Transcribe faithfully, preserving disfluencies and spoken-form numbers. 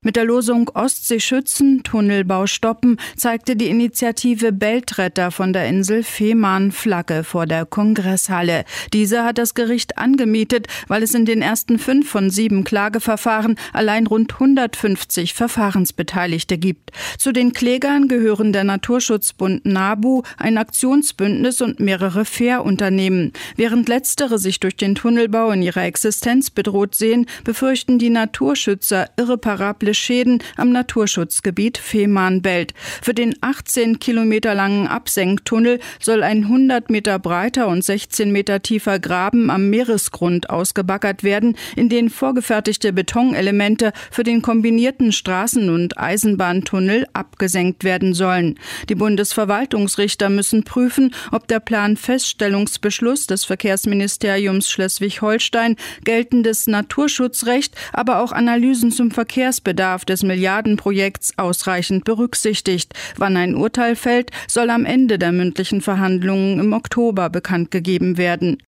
Mit der Losung Ostsee schützen, Tunnelbau stoppen zeigte die Initiative Beltretter von der Insel Fehmarn Flagge vor der Kongresshalle. Diese hat das Gericht angemietet, weil es in den ersten fünf von sieben Klageverfahren allein rund hundertfünfzig Verfahrensbeteiligte gibt. Zu den Klägern gehören der Naturschutzbund NABU, ein Aktionsbündnis und mehrere Fährunternehmen. Während letztere sich durch den Tunnelbau in ihrer Existenz bedroht sehen, befürchten die Naturschützer irreparable Schäden am Naturschutzgebiet Fehmarnbelt. Für den achtzehn Kilometer langen Absenktunnel soll ein hundert Meter breiter und sechzehn Meter tiefer Graben am Meeresgrund ausgebaggert werden, in den vorgefertigte Betonelemente für den kombinierten Straßen- und Eisenbahntunnel abgesenkt werden sollen. Die Bundesverwaltungsrichter müssen prüfen, ob der Planfeststellungsbeschluss des Verkehrsministeriums Schleswig-Holstein geltendes Naturschutzrecht, aber auch Analysen zum Verkehrsbedarf des Milliardenprojekts ausreichend berücksichtigt. Wann ein Urteil fällt, soll am Ende der mündlichen Verhandlungen im Oktober bekannt gegeben werden.